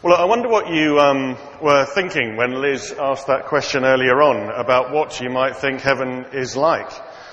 Well, I wonder what you were thinking when Liz asked that question earlier on about what you might think heaven is like.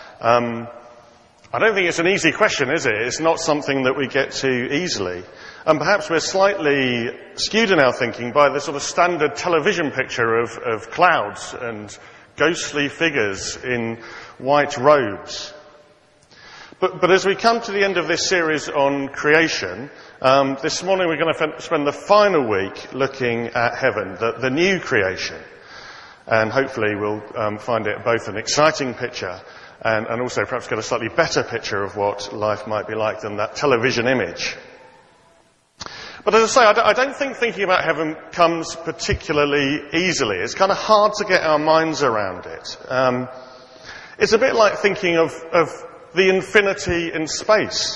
I don't think it's an easy question, is it? It's not something that we get to easily. And perhaps we're slightly skewed in our thinking by the sort of standard television picture of clouds and ghostly figures in white robes. But as we come to the end of this series on creation, this morning we're going to spend the final week looking at heaven, the new creation. And hopefully we'll find it both an exciting picture and also perhaps get a slightly better picture of what life might be like than that television image. But as I say, I don't think thinking about heaven comes particularly easily. It's kind of hard to get our minds around it. It's a bit like thinking of the infinity in space.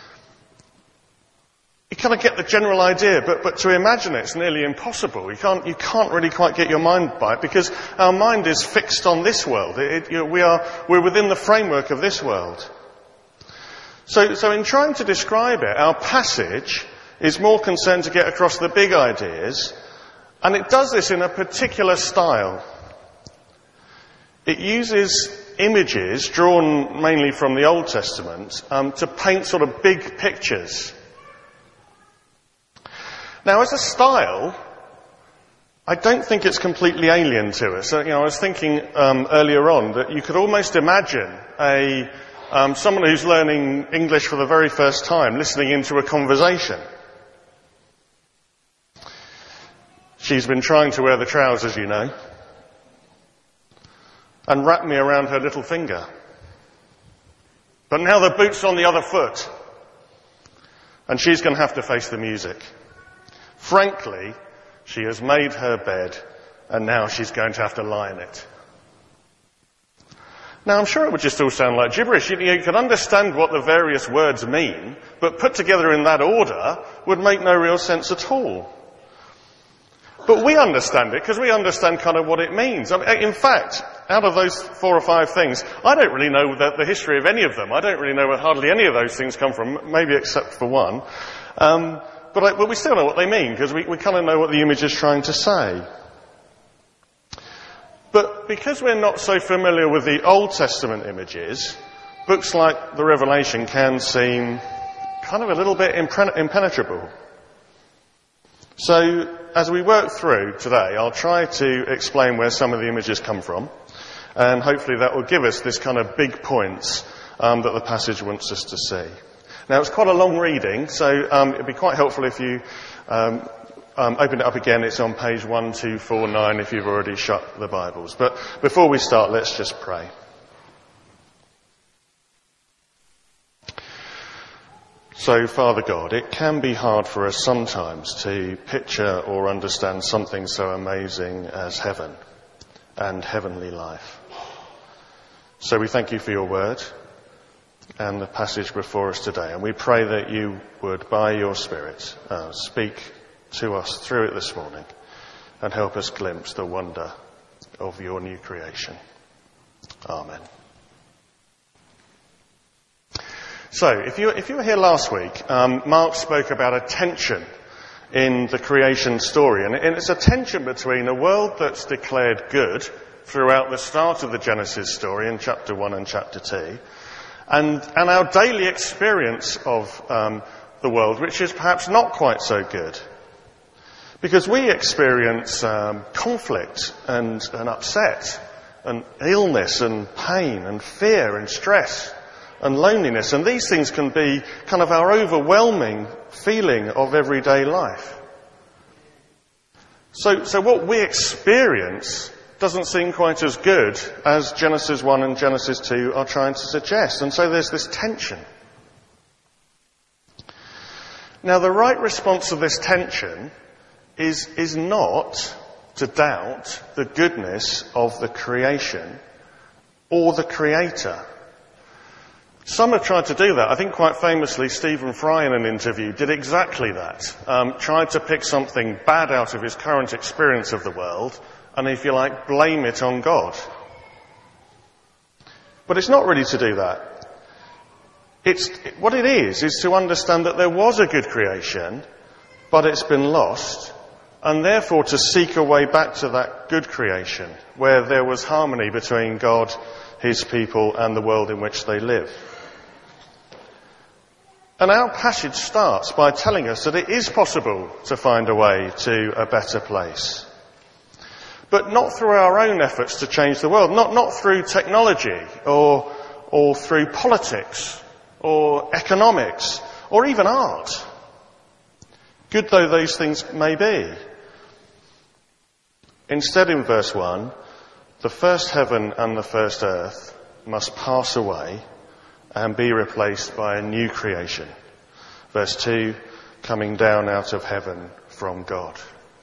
You kind of get the general idea, but to imagine it's nearly impossible. You can't really quite get your mind by it because our mind is fixed on this world. We're within the framework of this world. So in trying to describe it, our passage is more concerned to get across the big ideas, and it does this in a particular style. It uses images drawn mainly from the Old Testament to paint sort of big pictures. Now, as a style, I don't think it's completely alien to us. I was thinking earlier on that you could almost imagine someone who's learning English for the very first time listening into a conversation. She's been trying to wear the trousers, you know, and wrap me around her little finger. But now the boot's on the other foot, and she's going to have to face the music. Frankly, she has made her bed, and now she's going to have to lie in it. Now, I'm sure it would just all sound like gibberish. You could understand what the various words mean, but put together in that order would make no real sense at all. But we understand it, because we understand kind of what it means. In fact, out of those 4 or 5 things, I don't really know the history of any of them. I don't really know where hardly any of those things come from, maybe except for one. But we still know what they mean, because we kind of know what the image is trying to say. But because we're not so familiar with the Old Testament images, books like the Revelation can seem kind of a little bit impenetrable. So, as we work through today, I'll try to explain where some of the images come from, and hopefully that will give us this kind of big points that the passage wants us to see. Now, it's quite a long reading, so it'd be quite helpful if you open it up again. It's on page 1249 if you've already shut the Bibles. But before we start, let's just pray. So, Father God, it can be hard for us sometimes to picture or understand something so amazing as heaven and heavenly life. So we thank you for your word and the passage before us today. And we pray that you would, by your Spirit, speak to us through it this morning and help us glimpse the wonder of your new creation. Amen. So, if you were here last week, Mark spoke about a tension in the creation story. And it's a tension between a world that's declared good throughout the start of the Genesis story in chapter 1 and chapter 2, and our daily experience of the world, which is perhaps not quite so good. Because we experience conflict and upset and illness and pain and fear and stress and loneliness, and these things can be kind of our overwhelming feeling of everyday life. So what we experience doesn't seem quite as good as Genesis 1 and Genesis 2 are trying to suggest, and so there's this tension. Now, the right response to this tension is not to doubt the goodness of the creation or the Creator. Some have tried to do that. I think quite famously Stephen Fry in an interview did exactly that. Tried to pick something bad out of his current experience of the world and, if you like, blame it on God. But it's not really to do that. What it is to understand that there was a good creation, but it's been lost, and therefore to seek a way back to that good creation where there was harmony between God, his people, and the world in which they live. And our passage starts by telling us that it is possible to find a way to a better place. But not through our own efforts to change the world, not through technology or through politics or economics or even art. Good though those things may be. Instead, in verse 1, the first heaven and the first earth must pass away and be replaced by a new creation. Verse 2, coming down out of heaven from God.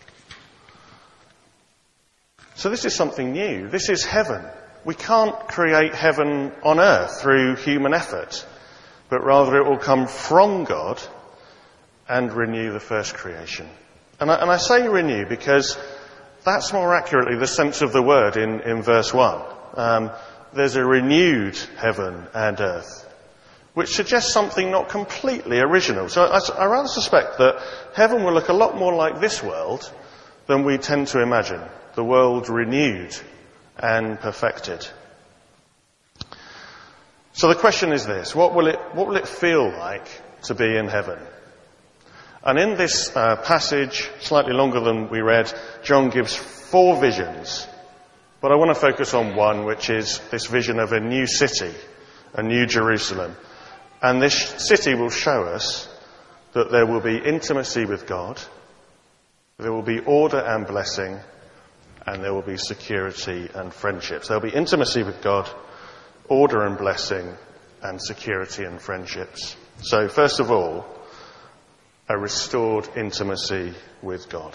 So this is something new. This is heaven. We can't create heaven on earth through human effort, but rather it will come from God and renew the first creation. And I say renew because that's more accurately the sense of the word in verse 1. There's a renewed heaven and earth, which suggests something not completely original. So I rather suspect that heaven will look a lot more like this world than we tend to imagine. The world renewed and perfected. So the question is this: what will it feel like to be in heaven? And in this passage, slightly longer than we read, John gives 4 visions. But I want to focus on one, which is this vision of a new city, a new Jerusalem. And this city will show us that there will be intimacy with God, there will be order and blessing, and there will be security and friendships. There will be intimacy with God, order and blessing, and security and friendships. So first of all, a restored intimacy with God.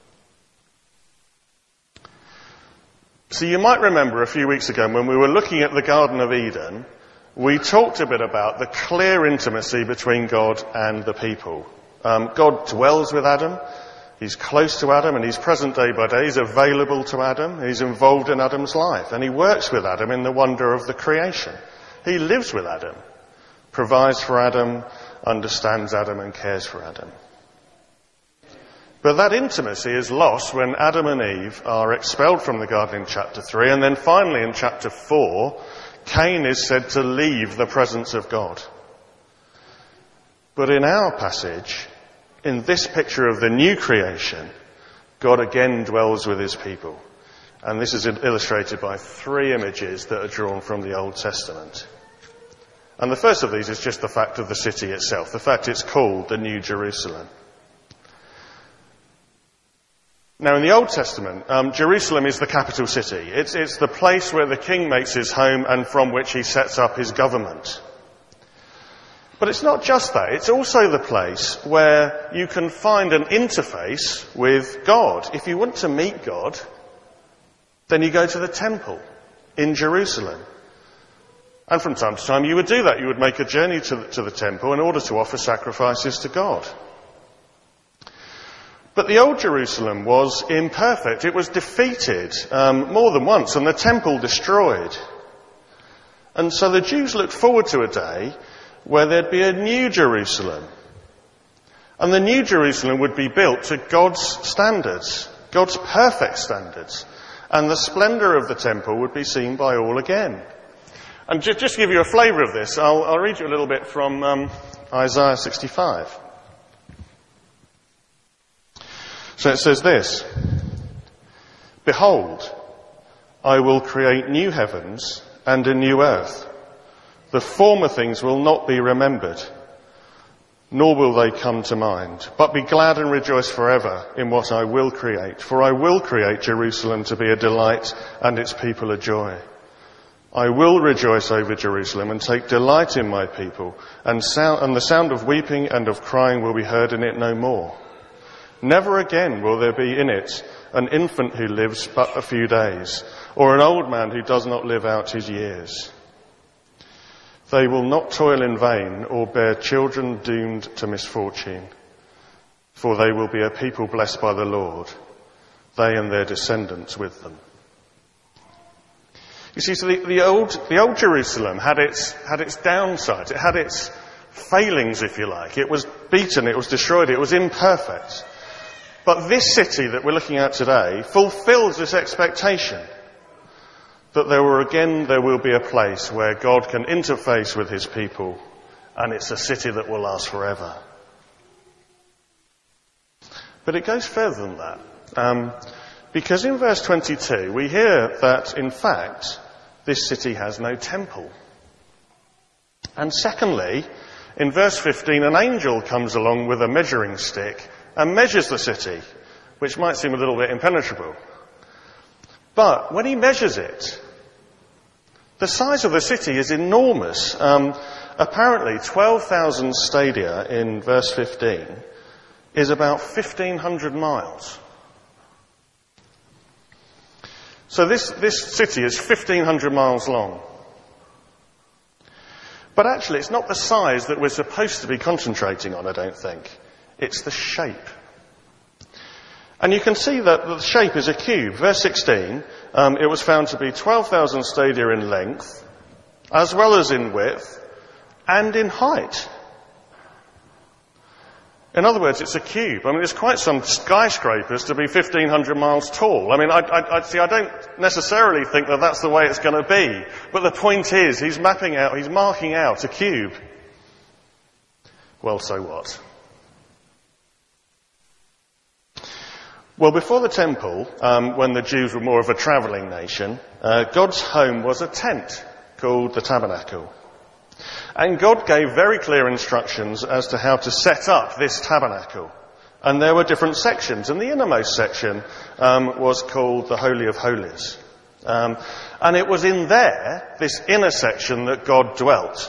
So you might remember a few weeks ago when we were looking at the Garden of Eden, we talked a bit about the clear intimacy between God and the people. God dwells with Adam. He's close to Adam and he's present day by day. He's available to Adam. He's involved in Adam's life and he works with Adam in the wonder of the creation. He lives with Adam, provides for Adam, understands Adam and cares for Adam. But that intimacy is lost when Adam and Eve are expelled from the garden in chapter 3, and then finally in chapter 4, Cain is said to leave the presence of God. But in our passage, in this picture of the new creation, God again dwells with his people. And this is illustrated by 3 images that are drawn from the Old Testament. And the first of these is just the fact of the city itself, the fact it's called the New Jerusalem. Now in the Old Testament, Jerusalem is the capital city. It's the place where the king makes his home and from which he sets up his government. But it's not just that, it's also the place where you can find an interface with God. If you want to meet God, then you go to the temple in Jerusalem. And from time to time you would do that. You would make a journey to the temple in order to offer sacrifices to God. But the old Jerusalem was imperfect. It was defeated more than once and the temple destroyed. And so the Jews looked forward to a day where there'd be a new Jerusalem. And the new Jerusalem would be built to God's standards, God's perfect standards. And the splendour of the temple would be seen by all again. And just to give you a flavour of this, I'll read you a little bit from Isaiah 65. So it says this: "Behold, I will create new heavens and a new earth. The former things will not be remembered, nor will they come to mind. But be glad and rejoice forever in what I will create. For I will create Jerusalem to be a delight and its people a joy. I will rejoice over Jerusalem and take delight in my people, and the sound of weeping and of crying will be heard in it no more. Never again will there be in it an infant who lives but a few days, or an old man who does not live out his years. They will not toil in vain or bear children doomed to misfortune, for they will be a people blessed by the Lord, they and their descendants with them." You see, so the old Jerusalem had its downsides. It had its failings, if you like. It was beaten, it was destroyed, it was imperfect. But this city that we're looking at today fulfills this expectation that there will be a place where God can interface with his people, and it's a city that will last forever. But it goes further than that. Because in verse 22 we hear that, in fact, this city has no temple. And secondly, in verse 15, an angel comes along with a measuring stick and measures the city, which might seem a little bit impenetrable. But when he measures it, the size of the city is enormous. Apparently 12,000 stadia in verse 15 is about 1,500 miles. So this city is 1,500 miles long. But actually it's not the size that we're supposed to be concentrating on, I don't think. It's the shape. And you can see that the shape is a cube. Verse 16, it was found to be 12,000 stadia in length, as well as in width, and in height. In other words, it's a cube. I mean, there's quite some skyscrapers to be 1,500 miles tall. I mean, I don't necessarily think that that's the way it's going to be. But the point is, he's marking out a cube. Well, so what? Well, before the temple, when the Jews were more of a travelling nation, God's home was a tent called the tabernacle. And God gave very clear instructions as to how to set up this tabernacle. And there were different sections, and the innermost section was called the Holy of Holies. And it was in there, this inner section, that God dwelt.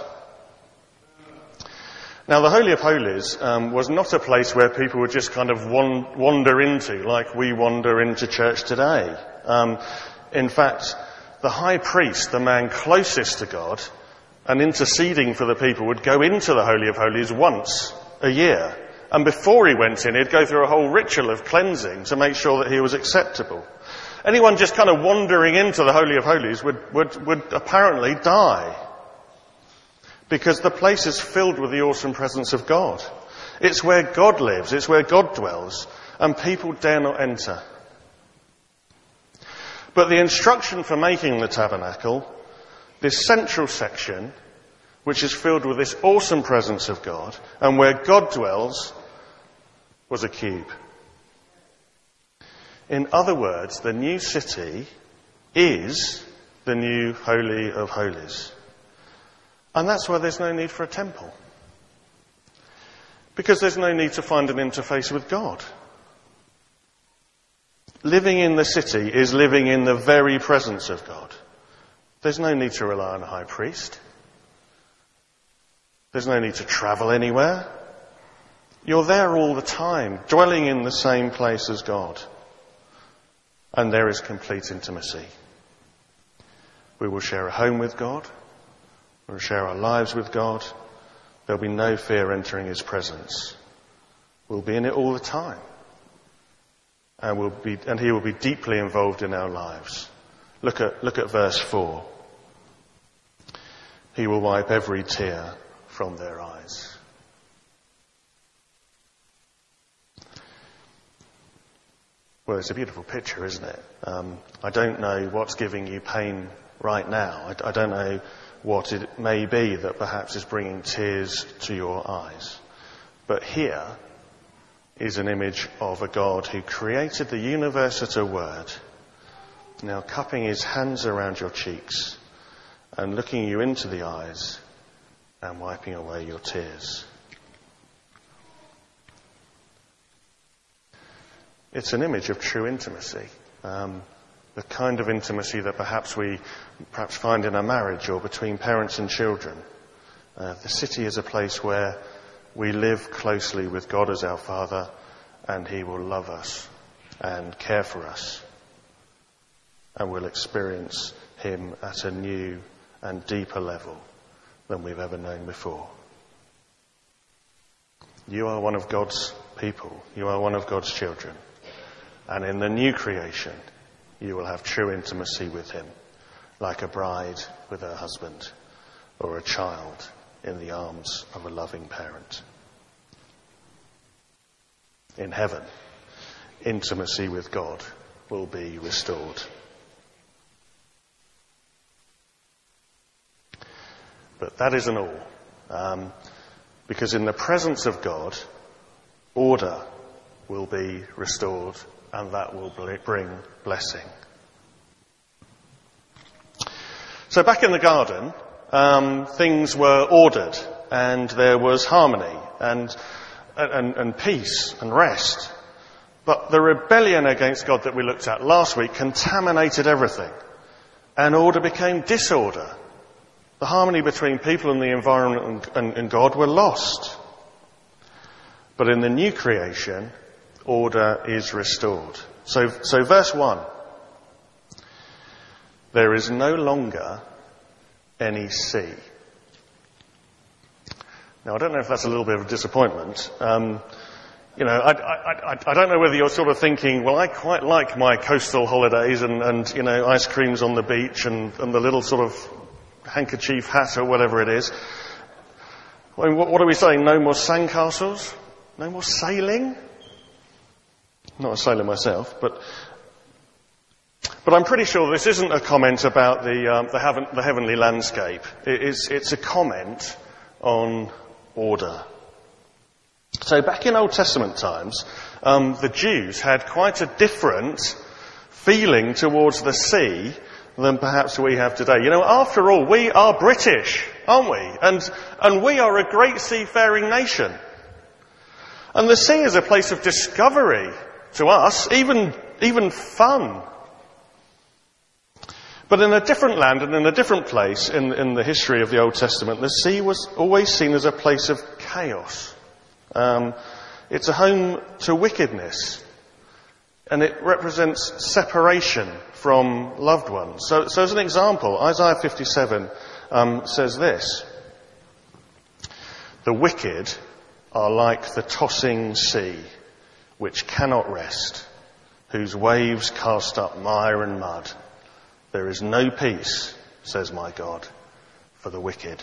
Now, the Holy of Holies was not a place where people would just kind of wander into, like we wander into church today. In fact, the high priest, the man closest to God, and interceding for the people, would go into the Holy of Holies once a year. And before he went in, he'd go through a whole ritual of cleansing to make sure that he was acceptable. Anyone just kind of wandering into the Holy of Holies would apparently die. Because the place is filled with the awesome presence of God. It's where God lives, it's where God dwells, and people dare not enter. But the instruction for making the tabernacle, this central section, which is filled with this awesome presence of God, and where God dwells, was a cube. In other words, the new city is the new Holy of Holies. And that's why there's no need for a temple. Because there's no need to find an interface with God. Living in the city is living in the very presence of God. There's no need to rely on a high priest. There's no need to travel anywhere. You're there all the time, dwelling in the same place as God. And there is complete intimacy. We will share a home with God. We'll share our lives with God. There'll be no fear entering his presence. We'll be in it all the time. And he will be deeply involved in our lives. Look at verse 4. He will wipe every tear from their eyes. Well, it's a beautiful picture, isn't it? I don't know what's giving you pain right now. I don't know what it may be that perhaps is bringing tears to your eyes. But here is an image of a God who created the universe at a word, now cupping his hands around your cheeks and looking you into the eyes and wiping away your tears. It's an image of true intimacy. The kind of intimacy that perhaps we find in a marriage or between parents and children. The city is a place where we live closely with God as our Father, and he will love us and care for us. And we'll experience him at a new and deeper level than we've ever known before. You are one of God's people. You are one of God's children. And in the new creation, you will have true intimacy with him, like a bride with her husband, or a child in the arms of a loving parent. In heaven, intimacy with God will be restored. But that isn't all. Because in the presence of God, order will be restored, and that will bring blessing. So back in the garden, things were ordered, and there was harmony, and peace, and rest. But the rebellion against God that we looked at last week contaminated everything, and order became disorder. The harmony between people and the environment and God were lost. But in the new creation, order is restored. So verse 1. There is no longer any sea. Now, I don't know if that's a little bit of a disappointment. I don't know whether you're sort of thinking, well, I quite like my coastal holidays and ice creams on the beach and the little sort of handkerchief hat or whatever it is. I mean, what are we saying? No more sandcastles? No more sailing? Not a sailor myself, but I'm pretty sure this isn't a comment about the heavenly landscape. It's a comment on order. So back in Old Testament times, the Jews had quite a different feeling towards the sea than perhaps we have today. After all, we are British, aren't we? And we are a great seafaring nation. And the sea is a place of discovery to us, even fun. But in a different land and in a different place in the history of the Old Testament, the sea was always seen as a place of chaos. It's a home to wickedness. And it represents separation from loved ones. So as an example, Isaiah 57 says this. The wicked are like the tossing sea, which cannot rest, whose waves cast up mire and mud. There is no peace, says my God, for the wicked.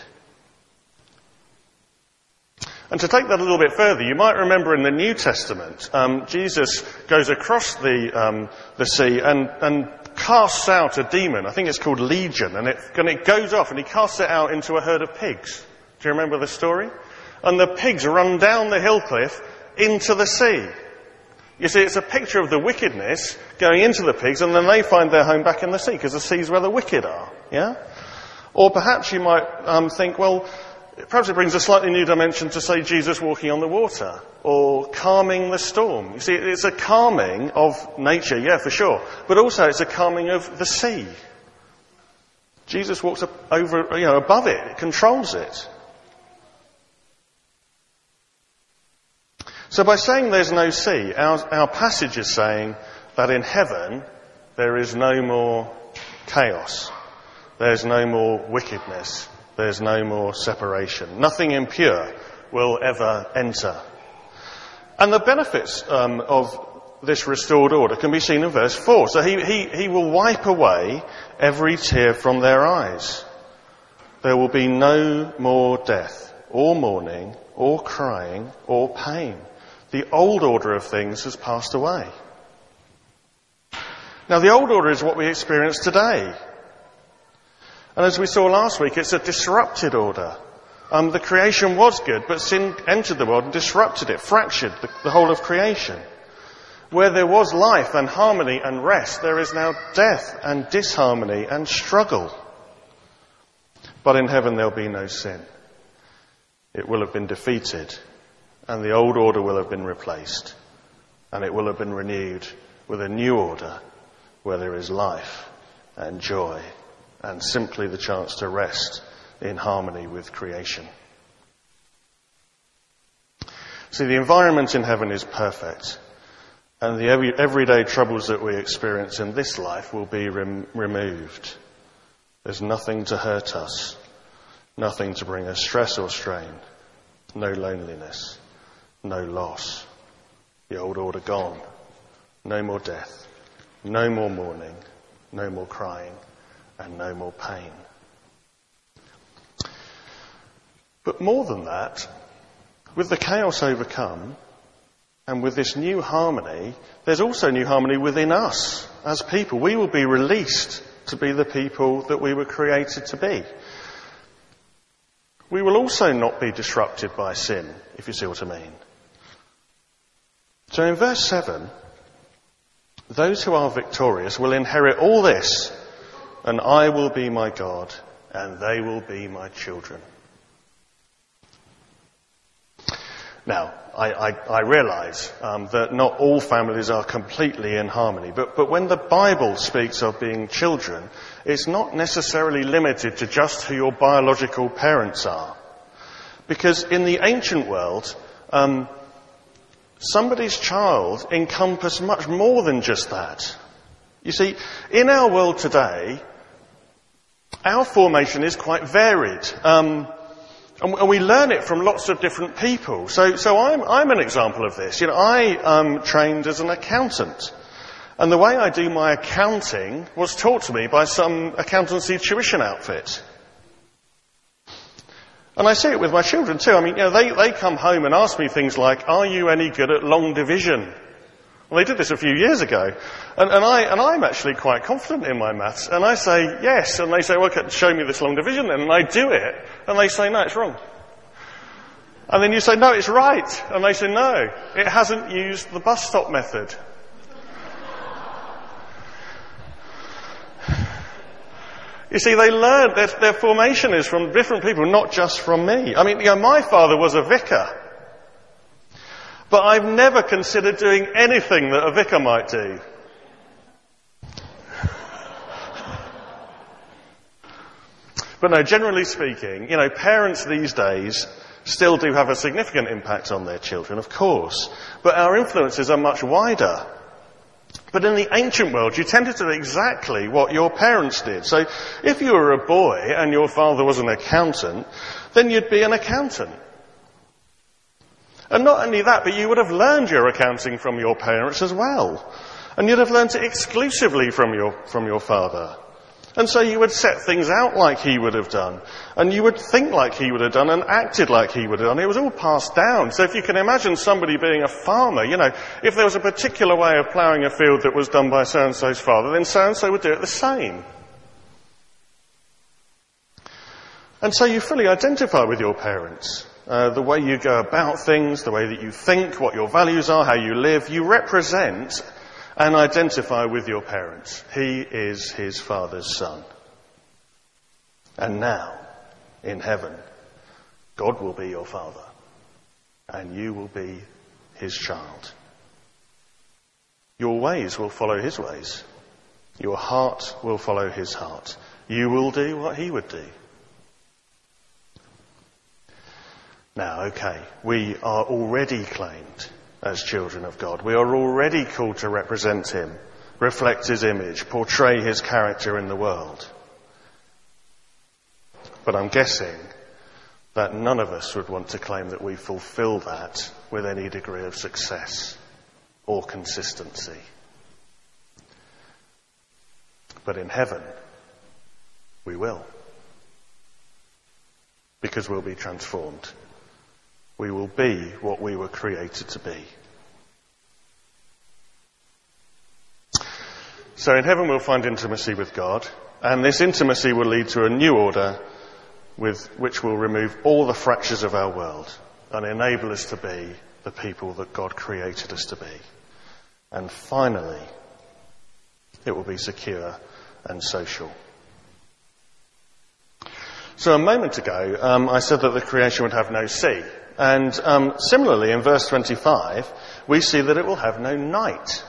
And to take that a little bit further, you might remember in the New Testament, Jesus goes across the sea and casts out a demon. I think it's called Legion, and it goes off and he casts it out into a herd of pigs. Do you remember the story? And the pigs run down the hill cliff into the sea. You see, it's a picture of the wickedness going into the pigs, and then they find their home back in the sea, because the sea's where the wicked are. Yeah? Or perhaps you might think, well, perhaps it brings a slightly new dimension to say Jesus walking on the water, or calming the storm. You see, it's a calming of nature, yeah, for sure, but also it's a calming of the sea. Jesus walks above it, controls it. So by saying there's no sea, our passage is saying that in heaven there is no more chaos. There's no more wickedness. There's no more separation. Nothing impure will ever enter. And the benefits of this restored order can be seen in verse 4. So he will wipe away every tear from their eyes. There will be no more death, or mourning, or crying, or pain. The old order of things has passed away. Now, the old order is what we experience today. And as we saw last week, it's a disrupted order. The creation was good, but sin entered the world and disrupted it, fractured the whole of creation. Where there was life and harmony and rest, there is now death and disharmony and struggle. But in heaven there'll be no sin. It will have been defeated, and the old order will have been replaced, and it will have been renewed with a new order where there is life and joy and simply the chance to rest in harmony with creation. See, the environment in heaven is perfect, and the everyday troubles that we experience in this life will be removed. There's nothing to hurt us, nothing to bring us stress or strain, no loneliness, no loss. The old order gone. No more death. No more mourning. No more crying. And no more pain. But more than that, with the chaos overcome, And with this new harmony, there's also new harmony within us as people. We will be released to be the people that we were created to be. We will also not be disrupted by sin, if you see what I mean. So in verse 7, those who are victorious will inherit all this, and I will be my God, and they will be my children. Now, I realise that not all families are completely in harmony, but when the Bible speaks of being children, it's not necessarily limited to just who your biological parents are. Because in the ancient world, somebody's child encompassed much more than just that. You see, in our world today, our formation is quite varied. And we learn it from lots of different people. So I'm an example of this. I trained as an accountant. And the way I do my accounting was taught to me by some accountancy tuition outfit. And I see it with my children too. They come home and ask me things like, are you any good at long division? Well, they did this a few years ago. And I'm actually quite confident in my maths. And I say, yes. And they say, well, show me this long division then. And I do it. And they say, no, it's wrong. And then you say, no, it's right. And they say, no, it hasn't used the bus stop method. You see, they learn their formation is from different people, not just from me. My father was a vicar. But I've never considered doing anything that a vicar might do. But no, generally speaking, parents these days still do have a significant impact on their children, of course. But our influences are much wider. But in the ancient world, you tended to do exactly what your parents did. So if you were a boy and your father was an accountant, then you'd be an accountant. And not only that, but you would have learned your accounting from your parents as well. And you'd have learned it exclusively from your father. And so you would set things out like he would have done. And you would think like he would have done and acted like he would have done. It was all passed down. So if you can imagine somebody being a farmer, if there was a particular way of ploughing a field that was done by so-and-so's father, then so-and-so would do it the same. And so you fully identify with your parents. The way you go about things, the way that you think, what your values are, how you live, you represent and identify with your parents. He is his father's son. And now, in heaven, God will be your father, and you will be his child. Your ways will follow his ways. Your heart will follow his heart. You will do what he would do. Now, okay, we are already claimed as children of God. We are already called to represent him, reflect his image, portray his character in the world. But I'm guessing that none of us would want to claim that we fulfill that with any degree of success or consistency. But in heaven, we will. Because we'll be transformed. We will be what we were created to be. So in heaven we'll find intimacy with God, and this intimacy will lead to a new order which will remove all the fractures of our world and enable us to be the people that God created us to be. And finally, it will be secure and social. So a moment ago, I said that the creation would have no sea. And similarly, in verse 25, we see that it will have no night.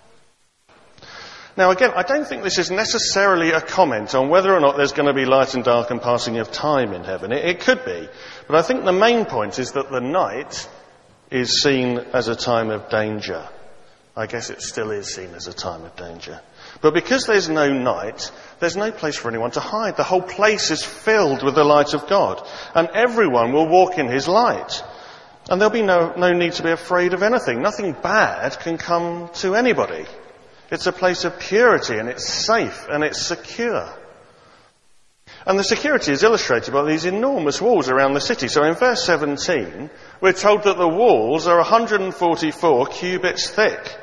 Now again, I don't think this is necessarily a comment on whether or not there's going to be light and dark and passing of time in heaven. It could be. But I think the main point is that the night is seen as a time of danger. I guess it still is seen as a time of danger. But because there's no night, there's no place for anyone to hide. The whole place is filled with the light of God. And everyone will walk in his light. And there'll be no need to be afraid of anything. Nothing bad can come to anybody. It's a place of purity, and it's safe, and it's secure. And the security is illustrated by these enormous walls around the city. So in verse 17, we're told that the walls are 144 cubits thick.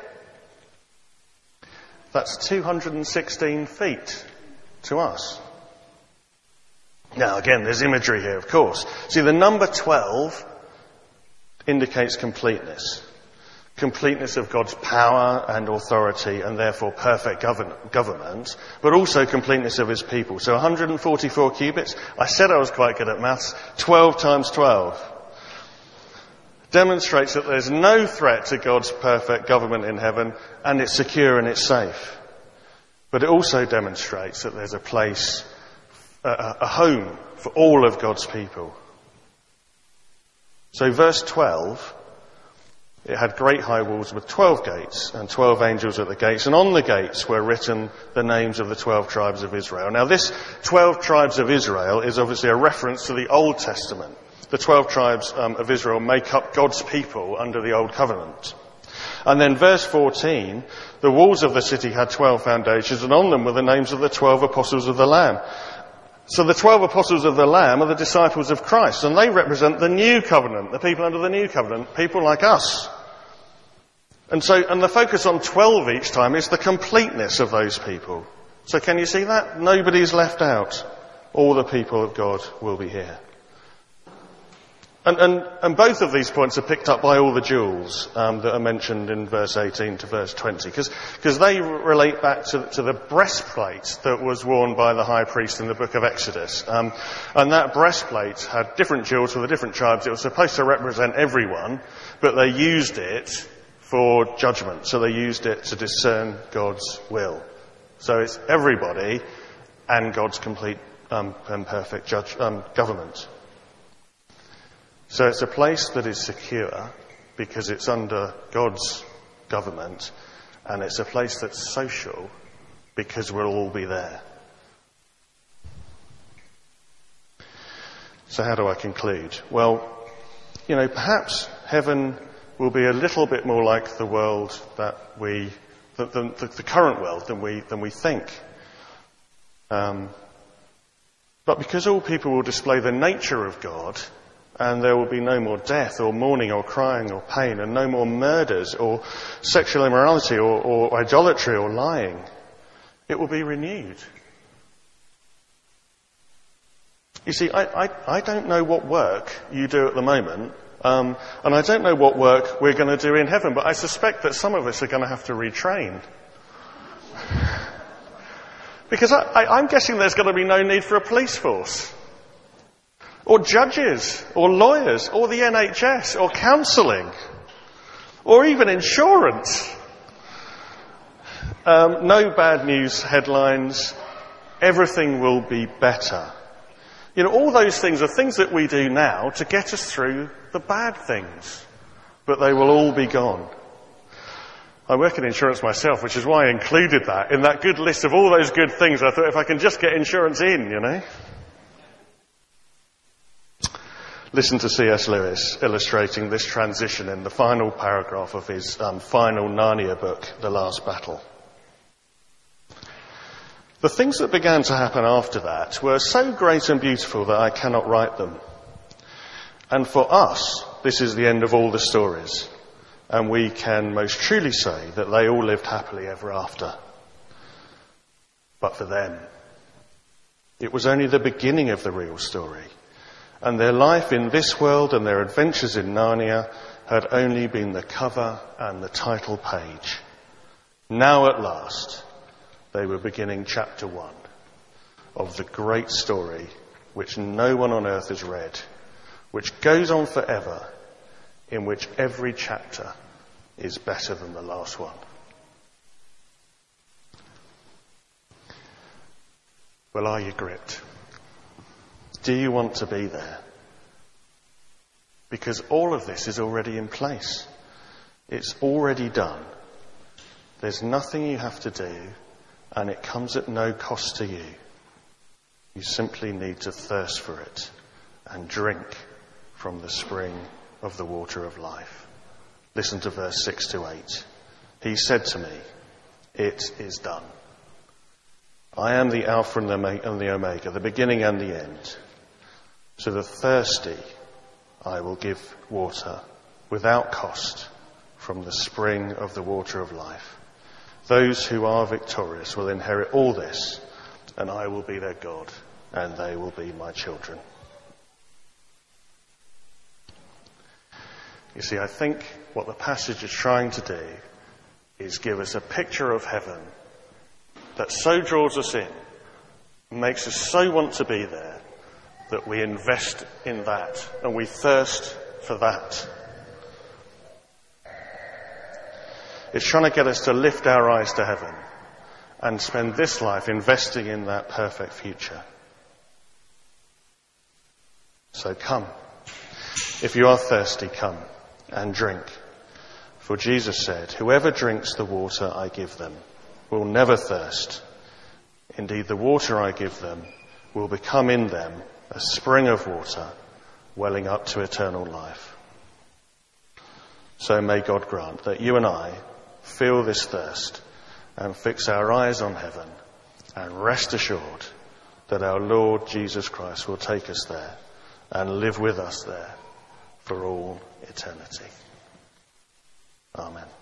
That's 216 feet to us. Now again, there's imagery here, of course. See, the number 12 indicates completeness. Completeness of God's power and authority and therefore perfect government, but also completeness of his people. So 144 cubits. I said I was quite good at maths. 12 times 12 demonstrates that there's no threat to God's perfect government in heaven, and it's secure and it's safe. But it also demonstrates that there's a place, a home for all of God's people. So verse 12, it had great high walls with 12 gates and 12 angels at the gates, and on the gates were written the names of the 12 tribes of Israel. Now this 12 tribes of Israel is obviously a reference to the Old Testament. The 12 tribes of Israel make up God's people under the Old Covenant. And then verse 14, the walls of the city had 12 foundations, and on them were the names of the 12 apostles of the Lamb. So the 12 apostles of the Lamb are the disciples of Christ, and they represent the new covenant, the people under the new covenant, people like us. And the focus on 12 each time is the completeness of those people. So can you see that? Nobody's left out. All the people of God will be here. And both of these points are picked up by all the jewels that are mentioned in verse 18 to verse 20, because they relate back to the breastplate that was worn by the high priest in the book of Exodus. And that breastplate had different jewels for the different tribes. It was supposed to represent everyone, but they used it for judgment. So they used it to discern God's will. So it's everybody and God's complete and perfect government. So it's a place that is secure because it's under God's government, and it's a place that's social because we'll all be there. So how do I conclude? Well, perhaps heaven will be a little bit more like the world the current world than we think. But because all people will display the nature of God, and there will be no more death or mourning or crying or pain, and no more murders or sexual immorality or idolatry or lying, it will be renewed. You see, I don't know what work you do at the moment, and I don't know what work we're going to do in heaven, but I suspect that some of us are going to have to retrain. Because I'm guessing there's going to be no need for a police force, or judges, or lawyers, or the NHS, or counselling, or even insurance. No bad news headlines. Everything will be better. All those things are things that we do now to get us through the bad things, but they will all be gone. I work in insurance myself, which is why I included that in that good list of all those good things. I thought if I can just get insurance in, Listen to C.S. Lewis illustrating this transition in the final paragraph of his final Narnia book, The Last Battle. The things that began to happen after that were so great and beautiful that I cannot write them. And for us, this is the end of all the stories. And we can most truly say that they all lived happily ever after. But for them, it was only the beginning of the real story. And their life in this world and their adventures in Narnia had only been the cover and the title page. Now at last, they were beginning chapter 1 of the great story which no one on earth has read, which goes on forever, in which every chapter is better than the last one. Well, are you gripped? Do you want to be there? Because all of this is already in place. It's already done. There's nothing you have to do, and it comes at no cost to you. You simply need to thirst for it and drink from the spring of the water of life. Listen to verse 6 to 8. He said to me, "It is done." I am the Alpha and the Omega, the beginning and the end. To the thirsty I will give water without cost from the spring of the water of life. Those who are victorious will inherit all this, and I will be their God, and they will be my children. You see, I think what the passage is trying to do is give us a picture of heaven that so draws us in, makes us so want to be there, that we invest in that and we thirst for that. It's trying to get us to lift our eyes to heaven and spend this life investing in that perfect future. So come. If you are thirsty, come and drink. For Jesus said, whoever drinks the water I give them will never thirst. Indeed, the water I give them will become in them a spring of water welling up to eternal life. So may God grant that you and I feel this thirst and fix our eyes on heaven and rest assured that our Lord Jesus Christ will take us there and live with us there for all eternity. Amen.